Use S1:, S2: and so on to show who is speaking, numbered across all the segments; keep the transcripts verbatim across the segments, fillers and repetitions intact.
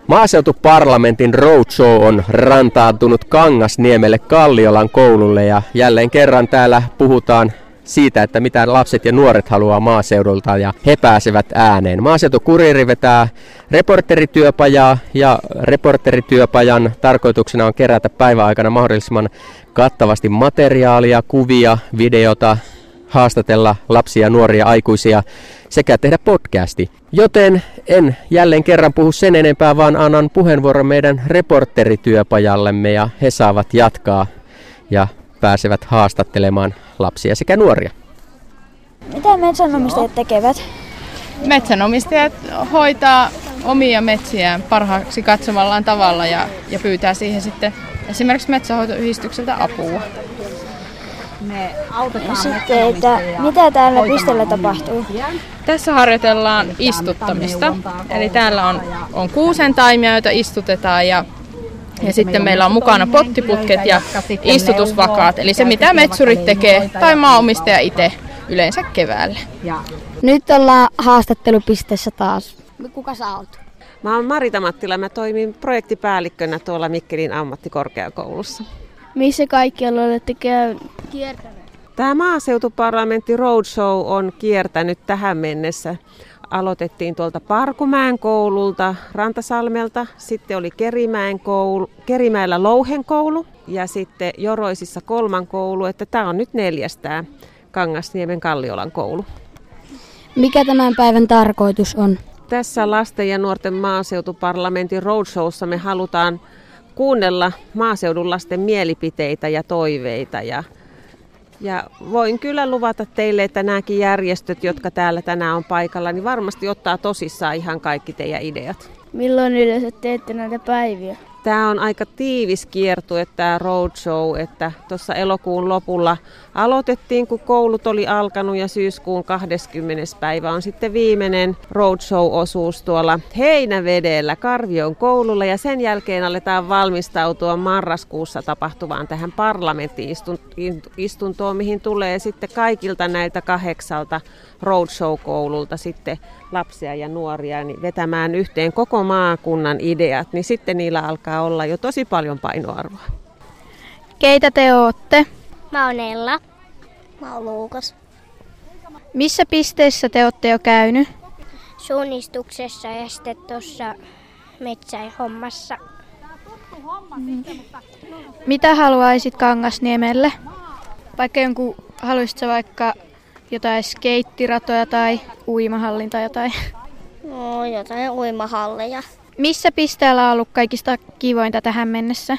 S1: Maaseutuparlamentin roadshow on rantaantunut Kangasniemelle Kalliolan koululle ja jälleen kerran täällä puhutaan siitä, että mitä lapset ja nuoret haluaa maaseudulta ja he pääsevät ääneen. Maaseutukuriiri vetää reporterityöpajaa ja reporterityöpajan tarkoituksena on kerätä päivän aikana mahdollisimman kattavasti materiaalia, kuvia, videota, haastatella lapsia, nuoria, aikuisia sekä tehdä podcasti. Joten en jälleen kerran puhu sen enempää, vaan annan puheenvuoron meidän reporterityöpajallemme ja he saavat jatkaa ja pääsevät haastattelemaan lapsia sekä nuoria.
S2: Mitä metsänomistajat tekevät?
S3: Metsänomistajat hoitaa omia metsiään parhaaksi katsomallaan tavalla ja, ja pyytää siihen sitten esimerkiksi metsänhoitoyhdistykseltä apua.
S2: Me autetaan sitten, että mitä täällä pisteellä tapahtuu?
S3: Tässä harjoitellaan istuttamista. Eli täällä on, on kuusentaimia, joita istutetaan ja, ja sitten meillä on mukana pottiputket ja istutusvakaat. Eli se mitä metsurit tekee tai maanomistaja itse yleensä keväällä.
S4: Nyt ollaan haastattelupisteessä taas. Kuka sä oot?
S5: Mä oon Marita Mattila, mä toimin projektipäällikkönä tuolla Mikkelin ammattikorkeakoulussa.
S4: Missä kaikkialla olette kiertäneet?
S5: Tämä maaseutuparlamentti roadshow on kiertänyt tähän mennessä. Aloitettiin tuolta Parkumäen koululta, Rantasalmelta, sitten oli Kerimäen koulu, Kerimäellä Louhen koulu ja sitten Joroisissa Kolman koulu, että tämä on nyt neljäs tämä Kangasniemen Kalliolan koulu.
S4: Mikä tämän päivän tarkoitus on?
S5: Tässä lasten ja nuorten maaseutuparlamentin roadshowssa me halutaan kuunnella maaseudun lasten mielipiteitä ja toiveita. Ja, ja voin kyllä luvata teille, että nämäkin järjestöt, jotka täällä tänään on paikalla, niin varmasti ottaa tosissaan ihan kaikki teidän ideat.
S4: Milloin yleensä teette näitä päiviä?
S5: Tämä on aika tiivis kiertue, tämä roadshow, että tuossa elokuun lopulla aloitettiin, kun koulut oli alkanut ja syyskuun kahdeskymmenes päivä on sitten viimeinen roadshow-osuus tuolla Heinävedellä Karvion koululla ja sen jälkeen aletaan valmistautua marraskuussa tapahtuvaan tähän parlamenttiistuntoon, mihin tulee sitten kaikilta näiltä kahdeksalta roadshow-koululta sitten lapsia ja nuoria niin vetämään yhteen koko maakunnan ideat, niin sitten niillä alkaa olla jo tosi paljon painoarvoa.
S4: Keitä te ootte?
S6: Mä oon Ella. Mä oon Luukas.
S4: Missä pisteessä te ootte jo käynyt?
S6: Suunnistuksessa ja sitten tuossa metsähommassa.
S4: Mm. Mitä haluaisit Kangasniemelle? Vaikka jonkun, haluaisitko vaikka jotain skeittiratoja tai uimahallin tai jotain?
S6: No, jotain uimahalleja.
S4: Missä pisteellä on ollut kaikista kivointa tähän mennessä?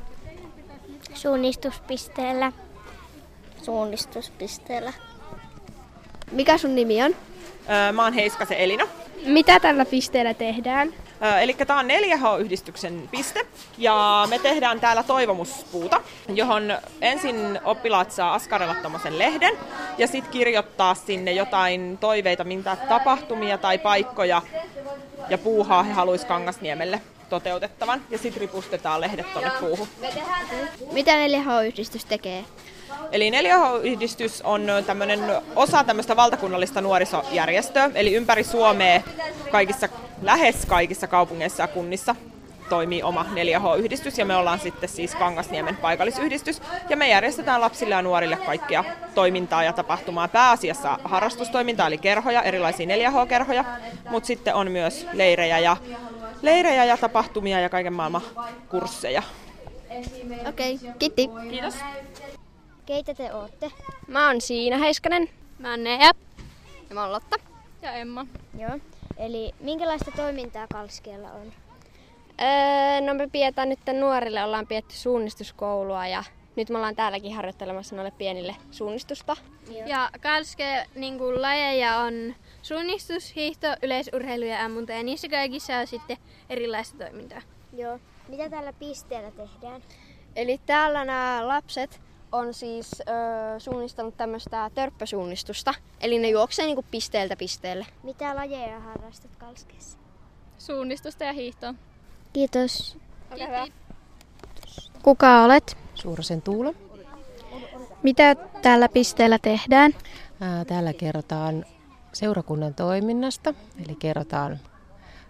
S6: Suunnistuspisteellä. Suunnistuspisteellä.
S4: Mikä sun nimi on?
S7: Mä oon Heiskasen Elina.
S4: Mitä tällä pisteellä tehdään?
S7: Eli tämä on neljä H-yhdistyksen piste ja me tehdään täällä toivomuspuuta, johon ensin oppilaat saa askarella tommosen lehden ja sitten kirjoittaa sinne jotain toiveita, mitä tapahtumia tai paikkoja ja puuhaa he haluaisi Kangasniemelle toteutettavan ja sitten ripustetaan lehdet tonne puuhun.
S4: Mitä neljä H-yhdistys tekee?
S7: Eli neljä H-yhdistys on tämmönen osa tämmöistä valtakunnallista nuorisojärjestöä, eli ympäri Suomea kaikissa, lähes kaikissa kaupungeissa ja kunnissa toimii oma neljä H-yhdistys ja me ollaan sitten siis Kangasniemen paikallisyhdistys ja me järjestetään lapsille ja nuorille kaikkia toimintaa ja tapahtumaa, pääasiassa harrastustoimintaa eli kerhoja, erilaisia neljä H-kerhoja, mutta sitten on myös leirejä ja, leirejä ja tapahtumia ja kaiken maailman kursseja.
S4: Okei, okay, kiitti.
S7: Kiitos.
S6: Keitä te ootte?
S8: Mä oon Siina Heiskanen.
S4: Mä oon Nea.
S8: Ja mä oon Lotta. Ja Emma.
S6: Joo. Eli minkälaista toimintaa Kalskialla on?
S8: Öö, no me pidetään nyt nuorille, ollaan pidetty suunnistuskoulua ja nyt me ollaan täälläkin harjoittelemassa noille pienille suunnistusta.
S4: Joo. Ja Kalske niin kuin lajeja on suunnistus, hiihto, yleisurheilu ja ammunta ja niissä kaikissa on sitten erilaista toimintaa.
S6: Joo. Mitä tällä pisteellä tehdään?
S8: Eli täällä nämä lapset on siis ö, suunnistanut tämmöistä törppösuunnistusta, eli ne juoksee niinku pisteeltä pisteelle.
S6: Mitä lajeja harrastat Kalskeessa?
S8: Suunnistusta ja hiihtoa.
S6: Kiitos.
S8: Kiitos.
S4: Kuka olet?
S9: Suurosen Tuula.
S4: Mitä tällä pisteellä tehdään?
S9: Täällä kerrotaan seurakunnan toiminnasta, eli kerrotaan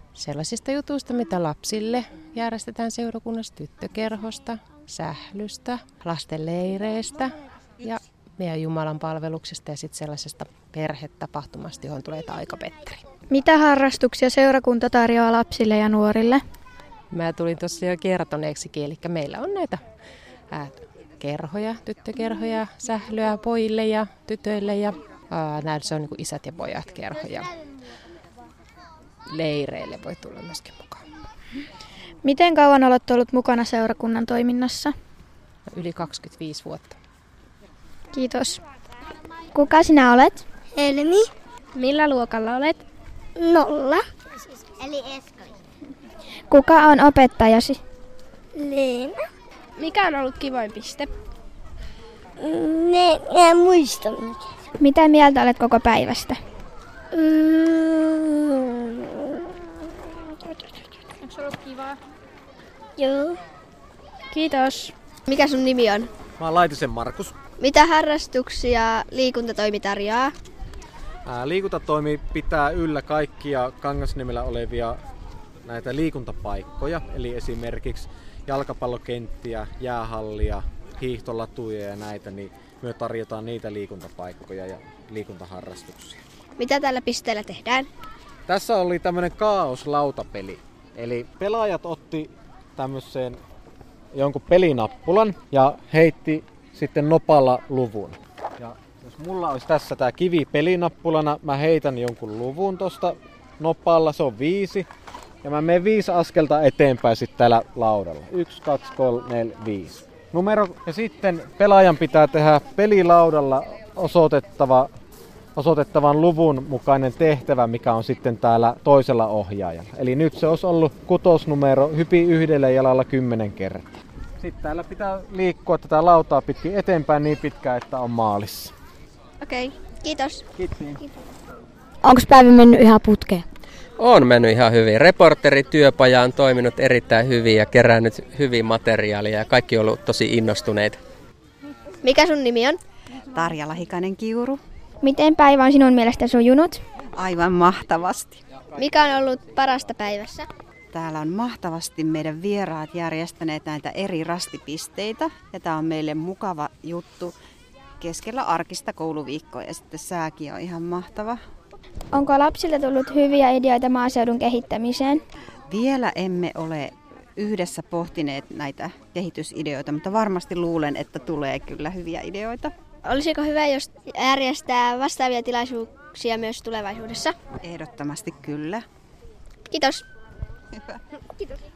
S9: sellaisista jutuista, mitä lapsille järjestetään seurakunnassa, tyttökerhosta, sählystä, lasten leireistä ja meidän Jumalan palveluksesta ja sitten sellaisesta perhetapahtumasta, johon tulee taikapetteri.
S2: Mitä harrastuksia seurakunta tarjoaa lapsille ja nuorille?
S9: Mä tulin tuossa jo kertoneeksikin, eli meillä on näitä ää, kerhoja, tyttökerhoja, sählyä pojille ja tytöille ja ää, näin se on niin kuin isät ja pojat kerhoja. Leireille voi tulla myöskin mukaan.
S2: Miten kauan olet ollut mukana seurakunnan toiminnassa?
S9: Yli kaksikymmentäviisi vuotta.
S2: Kiitos. Kuka sinä olet?
S6: Helmi.
S2: Millä luokalla olet?
S6: Nolla. Eli Eskali.
S2: Kuka on opettajasi?
S6: Leena.
S2: Mikä on ollut kivoin piste?
S6: Ne, en muista mikä.
S2: Mitä mieltä olet koko päivästä?
S6: Mm.
S2: Onko se ollut kivaa?
S6: Joo.
S2: Kiitos.
S8: Mikä sun nimi on?
S10: Mä oon Laitisen Markus.
S8: Mitä harrastuksia liikuntatoimi tarjoaa?
S10: Ää, liikuntatoimi pitää yllä kaikkia Kangasniemellä olevia näitä liikuntapaikkoja, eli esimerkiksi jalkapallokenttiä, jäähallia, hiihtolatuja ja näitä, niin me tarjotaan niitä liikuntapaikkoja ja liikuntaharrastuksia.
S8: Mitä tällä pisteellä tehdään?
S10: Tässä oli tämmönen kaoslautapeli, eli pelaajat otti tämmöisen jonkun pelinappulan ja heitti sitten nopalla luvun. Ja jos mulla olisi tässä tää kivi pelinappulana, mä heitän jonkun luvun tosta nopalla, se on viisi. Ja mä menen viisi askelta eteenpäin sitten täällä laudalla. Yksi, kaksi, kolme, neljä, viisi. Numero, ja sitten pelaajan pitää tehdä pelilaudalla osoitettava, osoitettavan luvun mukainen tehtävä, mikä on sitten täällä toisella ohjaajalla. Eli nyt se olisi ollut kutosnumero, hypi yhdellä jalalla kymmenen kertaa. Sitten täällä pitää liikkua tätä lautaa pitkin eteenpäin niin pitkään, että on maalissa.
S8: Okei, okay. Kiitos.
S10: Kiitos.
S2: Onko päivä mennyt ihan putkeen?
S1: On mennyt ihan hyvin. Reporterityöpaja on toiminut erittäin hyvin ja kerännyt hyvin materiaalia ja kaikki on ollut tosi innostuneita.
S8: Mikä sun nimi on?
S11: Tarja Lahikainen Kiuru.
S2: Miten päivä on sinun mielestä sujunut?
S11: Aivan mahtavasti.
S8: Mikä on ollut parasta päivässä?
S11: Täällä on mahtavasti meidän vieraat järjestäneet näitä eri rastipisteitä ja tämä on meille mukava juttu keskellä arkista kouluviikkoa ja sitten sääkin on ihan mahtava.
S2: Onko lapsilta tullut hyviä ideoita maaseudun kehittämiseen?
S11: Vielä emme ole yhdessä pohtineet näitä kehitysideoita, mutta varmasti luulen, että tulee kyllä hyviä ideoita.
S8: Olisiko hyvä, jos järjestää vastaavia tilaisuuksia myös tulevaisuudessa?
S11: Ehdottomasti kyllä.
S8: Kiitos.
S11: Hyvä.
S8: Kiitos.